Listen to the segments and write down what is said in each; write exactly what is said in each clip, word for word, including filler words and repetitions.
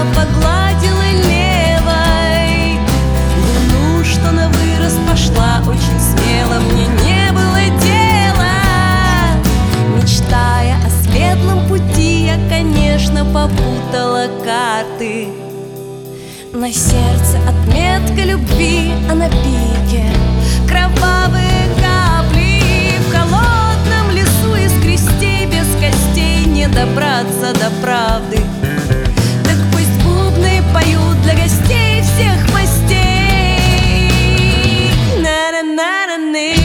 погладила левой луну, что на вырост пошла очень смело. Мне не было дела, мечтая о светлом пути, я, конечно, попутала карты. На сердце отметка любви, а на пике кровавые капли. В холодном лесу из крестей без костей не добраться до правды. Так пусть бубны поют для гостей всех мастей. На-на-на-на-ны.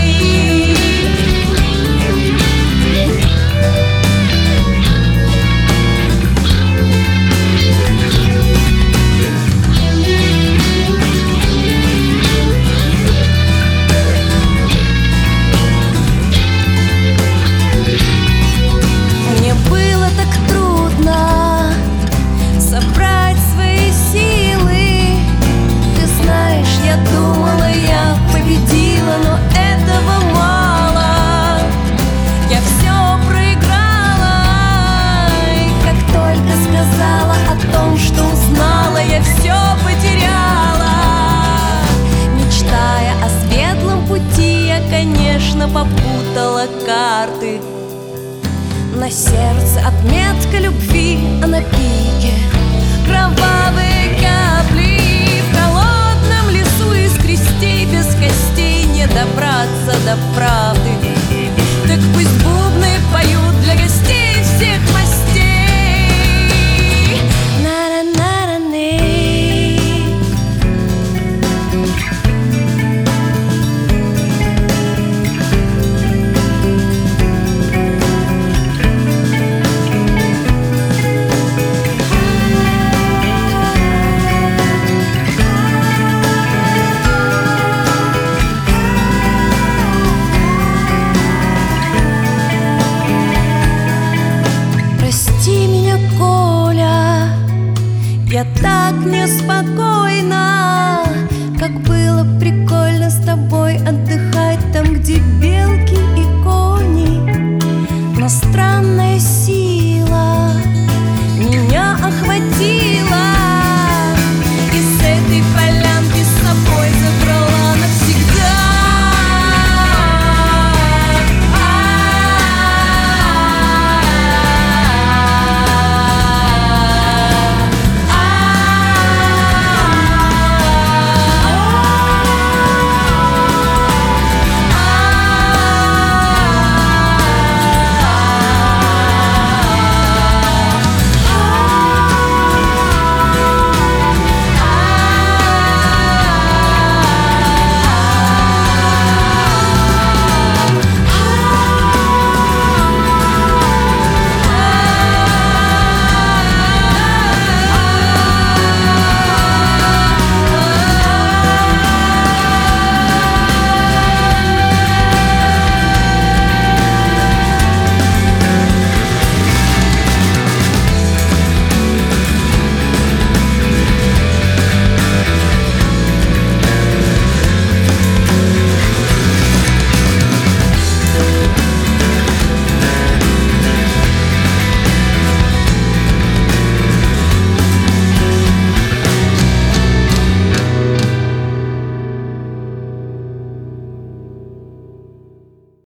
Попутала карты. На сердце отметка любви, а на пике кровавые капли. В холодном лесу из крестей без костей не добраться до правды. Так пусть бубны поют для гостей всех мастей. На-на-на-на-ны. Я так неспокойна, как было прикольно с тобой отдыхать там, где белки и кони. Но странная